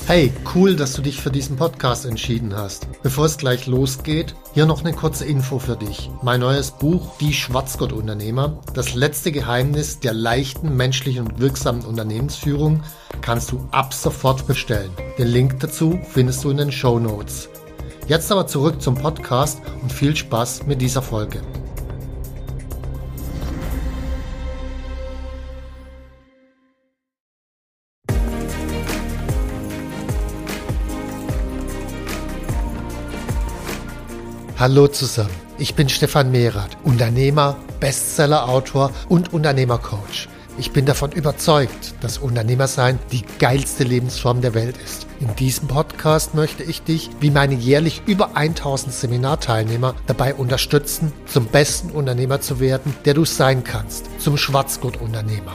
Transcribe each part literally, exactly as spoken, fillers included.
Hey, cool, dass du dich für diesen Podcast entschieden hast. Bevor es gleich losgeht, hier noch eine kurze Info für dich. Mein neues Buch, Die Schwarzgurt-Unternehmer, das letzte Geheimnis der leichten, menschlichen und wirksamen Unternehmensführung, kannst du ab sofort bestellen. Den Link dazu findest du in den Shownotes. Jetzt aber zurück zum Podcast und viel Spaß mit dieser Folge. Hallo zusammen, ich bin Stefan Mehrath, Unternehmer, Bestseller-Autor und Unternehmercoach. Ich bin davon überzeugt, dass Unternehmersein die geilste Lebensform der Welt ist. In diesem Podcast möchte ich dich, wie meine jährlich über tausend Seminarteilnehmer, dabei unterstützen, zum besten Unternehmer zu werden, der du sein kannst, zum Schwarzgurt-Unternehmer.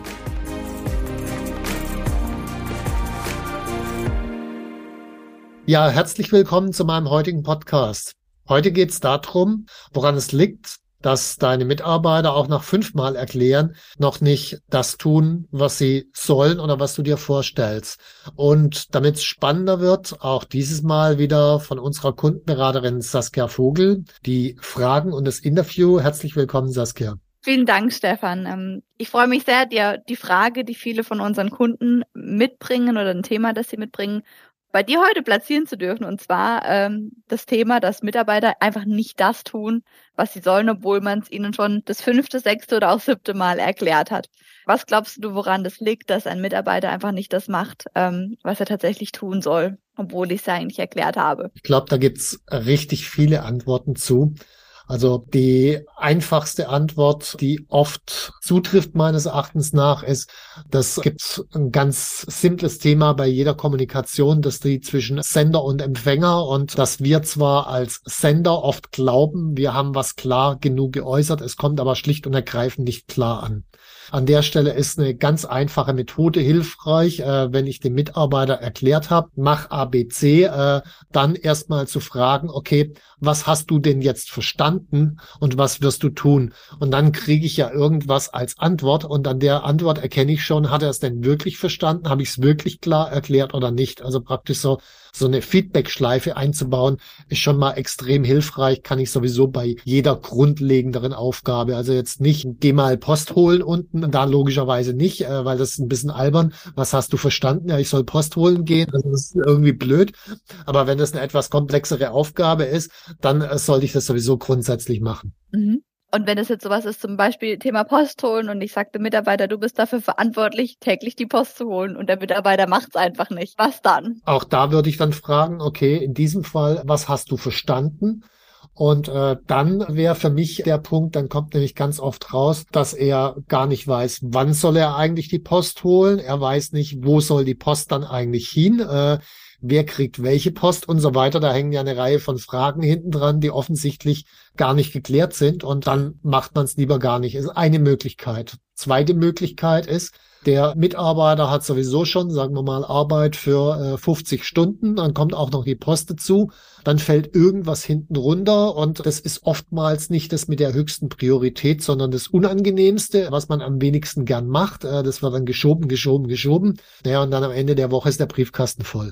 Ja, herzlich willkommen zu meinem heutigen Podcast. Heute geht es darum, woran es liegt, dass deine Mitarbeiter auch nach fünfmal erklären, noch nicht das tun, was sie sollen oder was du dir vorstellst. Und damit es spannender wird, auch dieses Mal wieder von unserer Kundenberaterin Saskia Vogel, die Fragen und das Interview. Herzlich willkommen, Saskia. Vielen Dank, Stefan. Ich freue mich sehr, dir die Frage, die viele von unseren Kunden mitbringen oder ein Thema, das sie mitbringen, bei dir heute platzieren zu dürfen, und zwar ähm, das Thema, dass Mitarbeiter einfach nicht das tun, was sie sollen, obwohl man es ihnen schon das fünfte, sechste oder auch siebte Mal erklärt hat. Was glaubst du, woran das liegt, dass ein Mitarbeiter einfach nicht das macht, ähm, was er tatsächlich tun soll, obwohl ich es ja eigentlich erklärt habe? Ich glaube, da gibt's richtig viele Antworten zu. Also die einfachste Antwort, die oft zutrifft meines Erachtens nach, ist, das gibt ein ganz simples Thema bei jeder Kommunikation, das die zwischen Sender und Empfänger, und dass wir zwar als Sender oft glauben, wir haben was klar genug geäußert, es kommt aber schlicht und ergreifend nicht klar an. An der Stelle ist eine ganz einfache Methode hilfreich, äh, wenn ich dem Mitarbeiter erklärt habe, mach A B C, äh, dann erstmal zu fragen, okay, was hast du denn jetzt verstanden und was wirst du tun? Und dann kriege ich ja irgendwas als Antwort, und an der Antwort erkenne ich schon, hat er es denn wirklich verstanden? Habe ich es wirklich klar erklärt oder nicht? Also praktisch so so eine Feedback-Schleife einzubauen, ist schon mal extrem hilfreich, kann ich sowieso bei jeder grundlegenderen Aufgabe. Also jetzt nicht, geh mal Post holen unten, da logischerweise nicht, äh, weil das ist ein bisschen albern. Was hast du verstanden? Ja, ich soll Post holen gehen. Also das ist irgendwie blöd. Aber wenn das eine etwas komplexere Aufgabe ist, dann äh, sollte ich das sowieso grundsätzlich machen. Mhm. Und wenn es jetzt sowas ist, zum Beispiel Thema Post holen, und ich sage dem Mitarbeiter, du bist dafür verantwortlich, täglich die Post zu holen, und der Mitarbeiter macht es einfach nicht. Was dann? Auch da würde ich dann fragen, okay, in diesem Fall, was hast du verstanden? Und äh, dann wäre für mich der Punkt, dann kommt nämlich ganz oft raus, dass er gar nicht weiß, wann soll er eigentlich die Post holen. Er weiß nicht, wo soll die Post dann eigentlich hin. Äh, Wer kriegt welche Post und so weiter. Da hängen ja eine Reihe von Fragen hinten dran, die offensichtlich gar nicht geklärt sind, und dann macht man es lieber gar nicht. Ist eine Möglichkeit. Zweite Möglichkeit ist, der Mitarbeiter hat sowieso schon, sagen wir mal, Arbeit für äh, fünfzig Stunden, dann kommt auch noch die Post dazu, dann fällt irgendwas hinten runter, und das ist oftmals nicht das mit der höchsten Priorität, sondern das Unangenehmste, was man am wenigsten gern macht. Äh, das wird dann geschoben, geschoben, geschoben. Naja, und dann am Ende der Woche ist der Briefkasten voll.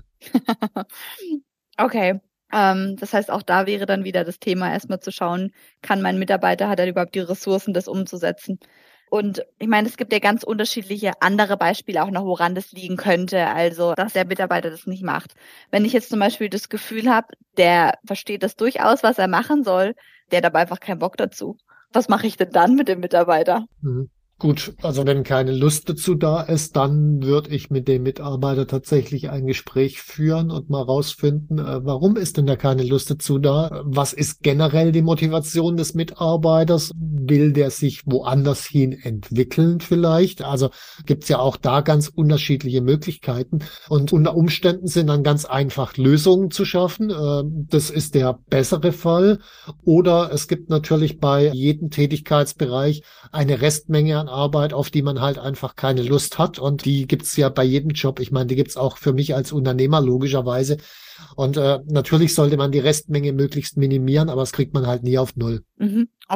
Okay. Ähm, das heißt, auch da wäre dann wieder das Thema, erstmal zu schauen, kann mein Mitarbeiter, hat er überhaupt die Ressourcen, das umzusetzen? Und ich meine, es gibt ja ganz unterschiedliche andere Beispiele auch noch, woran das liegen könnte, also dass der Mitarbeiter das nicht macht. Wenn ich jetzt zum Beispiel das Gefühl habe, der versteht das durchaus, was er machen soll, der hat aber einfach keinen Bock dazu. Was mache ich denn dann mit dem Mitarbeiter? Mhm. Gut, also wenn keine Lust dazu da ist, dann würde ich mit dem Mitarbeiter tatsächlich ein Gespräch führen und mal rausfinden, äh, warum ist denn da keine Lust dazu da? Was ist generell die Motivation des Mitarbeiters? Will der sich woanders hin entwickeln vielleicht? Also gibt's ja auch da ganz unterschiedliche Möglichkeiten, und unter Umständen sind dann ganz einfach Lösungen zu schaffen. Äh, das ist der bessere Fall. Oder es gibt natürlich bei jedem Tätigkeitsbereich eine Restmenge an Arbeit, auf die man halt einfach keine Lust hat, und die gibt's ja bei jedem Job. Ich meine, die gibt's auch für mich als Unternehmer logischerweise, und äh, natürlich sollte man die Restmenge möglichst minimieren, aber das kriegt man halt nie auf Null. Mhm. Okay,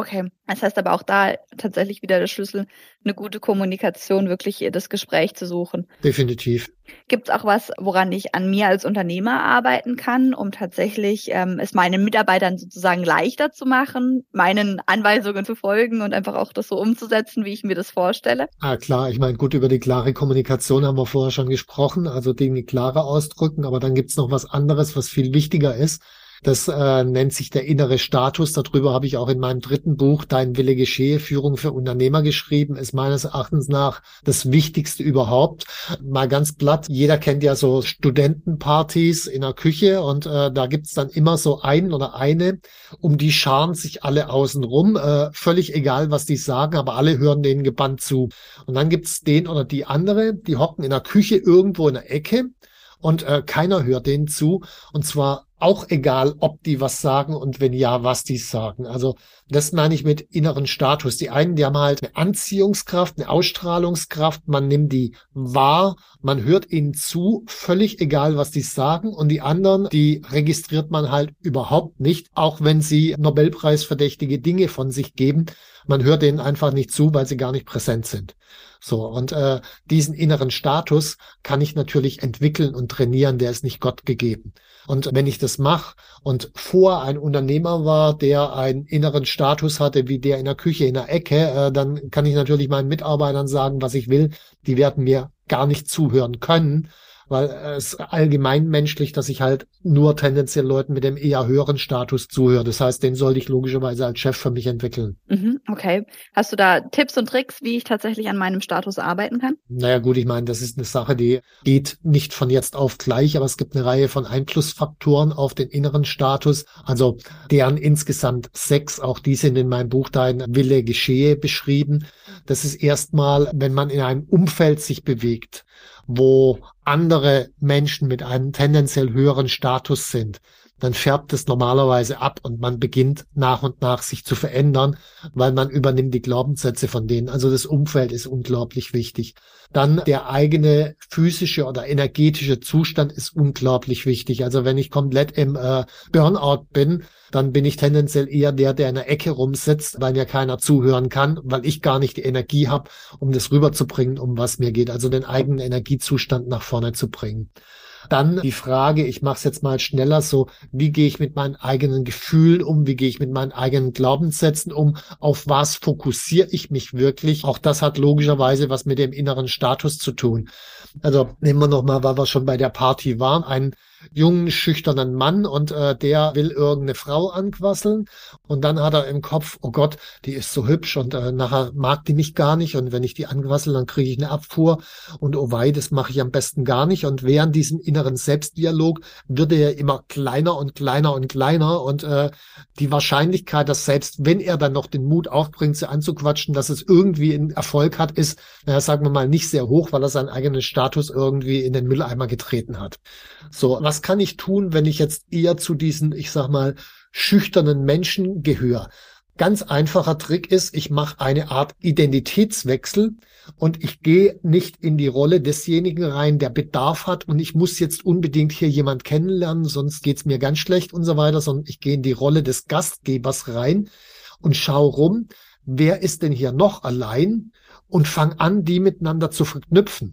Das heißt aber auch da tatsächlich wieder der Schlüssel, eine gute Kommunikation, wirklich das Gespräch zu suchen. Definitiv. Gibt es auch was, woran ich an mir als Unternehmer arbeiten kann, um tatsächlich ähm, es meinen Mitarbeitern sozusagen leichter zu machen, meinen Anweisungen zu folgen und einfach auch das so umzusetzen, wie ich mir das vorstelle? Ah, klar, ich meine, gut, über die klare Kommunikation haben wir vorher schon gesprochen, also Dinge klarer ausdrücken, aber dann gibt's noch was anderes, was viel wichtiger ist. Das äh, nennt sich der innere Status. Darüber habe ich auch in meinem dritten Buch Dein Wille geschehe, Führung für Unternehmer geschrieben. Ist meines Erachtens nach das Wichtigste überhaupt. Mal ganz platt, jeder kennt ja so Studentenpartys in der Küche und äh, da gibt's dann immer so einen oder eine, um die scharen sich alle außen rum. Äh, völlig egal, was die sagen, aber alle hören denen gebannt zu. Und dann gibt's den oder die andere, die hocken in der Küche irgendwo in der Ecke und äh, keiner hört denen zu. Und zwar auch egal, ob die was sagen und wenn ja, was die sagen. Also das meine ich mit inneren Status. Die einen, die haben halt eine Anziehungskraft, eine Ausstrahlungskraft. Man nimmt die wahr, man hört ihnen zu, völlig egal, was die sagen. Und die anderen, die registriert man halt überhaupt nicht, auch wenn sie Nobelpreisverdächtige Dinge von sich geben. Man hört denen einfach nicht zu, weil sie gar nicht präsent sind. So, und äh, diesen inneren Status kann ich natürlich entwickeln und trainieren, der ist nicht Gott gegeben. Und wenn ich das mache und vor ein Unternehmer war, der einen inneren Status hatte, wie der in der Küche, in der Ecke, äh, dann kann ich natürlich meinen Mitarbeitern sagen, was ich will. Die werden mir gar nicht zuhören können, weil es allgemein menschlich, dass ich halt nur tendenziell Leuten mit dem eher höheren Status zuhöre. Das heißt, den sollte ich logischerweise als Chef für mich entwickeln. Mhm, okay. Hast du da Tipps und Tricks, wie ich tatsächlich an meinem Status arbeiten kann? Naja gut, ich meine, das ist eine Sache, die geht nicht von jetzt auf gleich, aber es gibt eine Reihe von Einflussfaktoren auf den inneren Status, also deren insgesamt sechs, auch die sind in meinem Buch Dein Wille geschehe beschrieben. Das ist erstmal, wenn man in einem Umfeld sich bewegt, wo andere Menschen mit einem tendenziell höheren Status sind, dann färbt es normalerweise ab und man beginnt nach und nach sich zu verändern, weil man übernimmt die Glaubenssätze von denen. Also das Umfeld ist unglaublich wichtig. Dann der eigene physische oder energetische Zustand ist unglaublich wichtig. Also wenn ich komplett im äh, Burnout bin, dann bin ich tendenziell eher der, der in der Ecke rumsitzt, weil mir keiner zuhören kann, weil ich gar nicht die Energie habe, um das rüberzubringen, um was mir geht. Also den eigenen Energiezustand nach vorne zu bringen. Dann die Frage, ich mache es jetzt mal schneller so, wie gehe ich mit meinen eigenen Gefühlen um, wie gehe ich mit meinen eigenen Glaubenssätzen um, auf was fokussiere ich mich wirklich? Auch das hat logischerweise was mit dem inneren Status zu tun. Also nehmen wir nochmal, weil wir schon bei der Party waren, einen jungen, schüchternen Mann und äh, der will irgendeine Frau anquasseln und dann hat er im Kopf, oh Gott, die ist so hübsch und äh, nachher mag die mich gar nicht und wenn ich die anquassel, dann kriege ich eine Abfuhr und oh wei, das mache ich am besten gar nicht und während diesem inneren Selbstdialog wird er immer kleiner und kleiner und kleiner und äh, die Wahrscheinlichkeit, dass selbst wenn er dann noch den Mut aufbringt, sie anzuquatschen, dass es irgendwie einen Erfolg hat, ist, naja, sagen wir mal, nicht sehr hoch, weil er seinen eigenen Status irgendwie in den Mülleimer getreten hat. So, was kann ich tun, wenn ich jetzt eher zu diesen, ich sag mal, schüchternen Menschen gehöre? Ganz einfacher Trick ist, ich mache eine Art Identitätswechsel und ich gehe nicht in die Rolle desjenigen rein, der Bedarf hat und ich muss jetzt unbedingt hier jemand kennenlernen, sonst geht's mir ganz schlecht und so weiter, sondern ich gehe in die Rolle des Gastgebers rein und schaue rum, wer ist denn hier noch allein und fange an, die miteinander zu verknüpfen.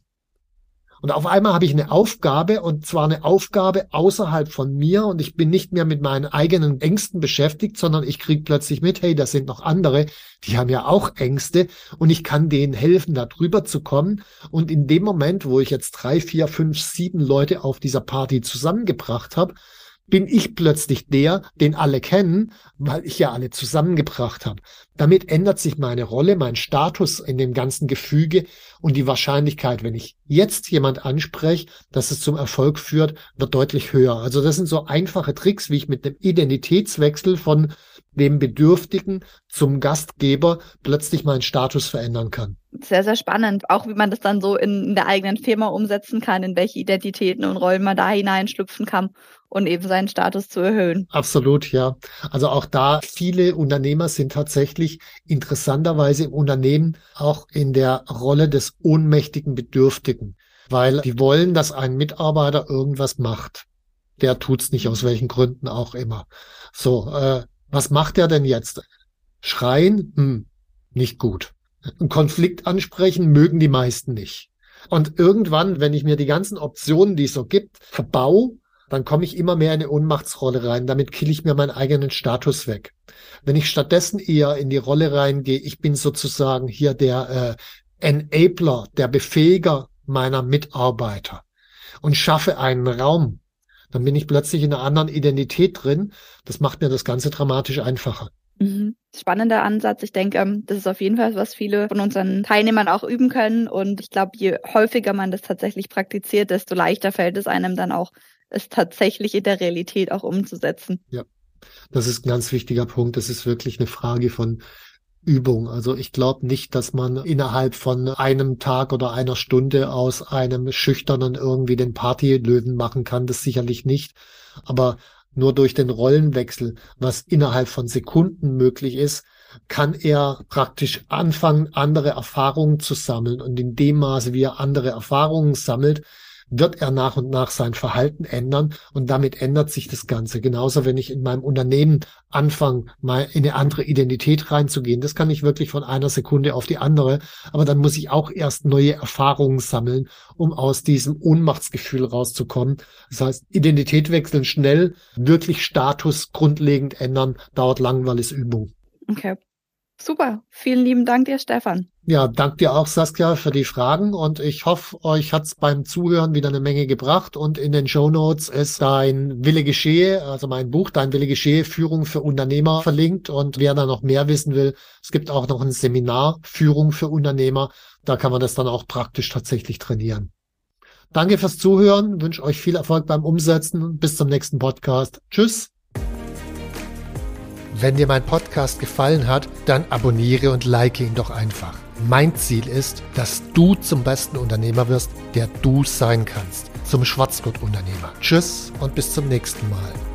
Und auf einmal habe ich eine Aufgabe und zwar eine Aufgabe außerhalb von mir und ich bin nicht mehr mit meinen eigenen Ängsten beschäftigt, sondern ich kriege plötzlich mit, hey, da sind noch andere, die haben ja auch Ängste und ich kann denen helfen, da drüber zu kommen. Und in dem Moment, wo ich jetzt drei, vier, fünf, sieben Leute auf dieser Party zusammengebracht habe, bin ich plötzlich der, den alle kennen, weil ich ja alle zusammengebracht habe. Damit ändert sich meine Rolle, mein Status in dem ganzen Gefüge und die Wahrscheinlichkeit, wenn ich jetzt jemand anspreche, dass es zum Erfolg führt, wird deutlich höher. Also das sind so einfache Tricks, wie ich mit dem Identitätswechsel von dem Bedürftigen zum Gastgeber plötzlich meinen Status verändern kann. Sehr, sehr spannend. Auch wie man das dann so in, in der eigenen Firma umsetzen kann, in welche Identitäten und Rollen man da hineinschlüpfen kann und eben seinen Status zu erhöhen. Absolut, ja. Also auch da, viele Unternehmer sind tatsächlich interessanterweise im Unternehmen auch in der Rolle des ohnmächtigen Bedürftigen, weil die wollen, dass ein Mitarbeiter irgendwas macht. Der tut's nicht, aus welchen Gründen auch immer. So, äh, was macht er denn jetzt? Schreien, hm, nicht gut. Einen Konflikt ansprechen mögen die meisten nicht. Und irgendwann, wenn ich mir die ganzen Optionen, die es so gibt, verbau, dann komme ich immer mehr in eine Ohnmachtsrolle rein. Damit kill ich mir meinen eigenen Status weg. Wenn ich stattdessen eher in die Rolle reingehe, ich bin sozusagen hier der äh, Enabler, der Befähiger meiner Mitarbeiter und schaffe einen Raum, dann bin ich plötzlich in einer anderen Identität drin. Das macht mir das Ganze dramatisch einfacher. Mhm. Spannender Ansatz. Ich denke, das ist auf jeden Fall, was viele von unseren Teilnehmern auch üben können. Und ich glaube, je häufiger man das tatsächlich praktiziert, desto leichter fällt es einem dann auch, es tatsächlich in der Realität auch umzusetzen. Ja, das ist ein ganz wichtiger Punkt. Das ist wirklich eine Frage von Übung. Also ich glaube nicht, dass man innerhalb von einem Tag oder einer Stunde aus einem Schüchternen irgendwie den Partylöwen machen kann. Das sicherlich nicht. Aber nur durch den Rollenwechsel, was innerhalb von Sekunden möglich ist, kann er praktisch anfangen, andere Erfahrungen zu sammeln. Und in dem Maße, wie er andere Erfahrungen sammelt, wird er nach und nach sein Verhalten ändern und damit ändert sich das Ganze. Genauso, wenn ich in meinem Unternehmen anfange, mal in eine andere Identität reinzugehen. Das kann ich wirklich von einer Sekunde auf die andere, aber dann muss ich auch erst neue Erfahrungen sammeln, um aus diesem Ohnmachtsgefühl rauszukommen. Das heißt, Identität wechseln schnell, wirklich Status grundlegend ändern, dauert lang, weil es Übung. Okay. Super. Vielen lieben Dank dir, Stefan. Ja, danke dir auch, Saskia, für die Fragen und ich hoffe, euch hat's beim Zuhören wieder eine Menge gebracht und in den Shownotes ist Dein Wille geschehe, also mein Buch Dein Wille geschehe, Führung für Unternehmer verlinkt und wer da noch mehr wissen will, es gibt auch noch ein Seminar Führung für Unternehmer, da kann man das dann auch praktisch tatsächlich trainieren. Danke fürs Zuhören, wünsche euch viel Erfolg beim Umsetzen, bis zum nächsten Podcast. Tschüss! Wenn dir mein Podcast gefallen hat, dann abonniere und like ihn doch einfach. Mein Ziel ist, dass du zum besten Unternehmer wirst, der du sein kannst. Zum Schwarzgurt-Unternehmer. Tschüss und bis zum nächsten Mal.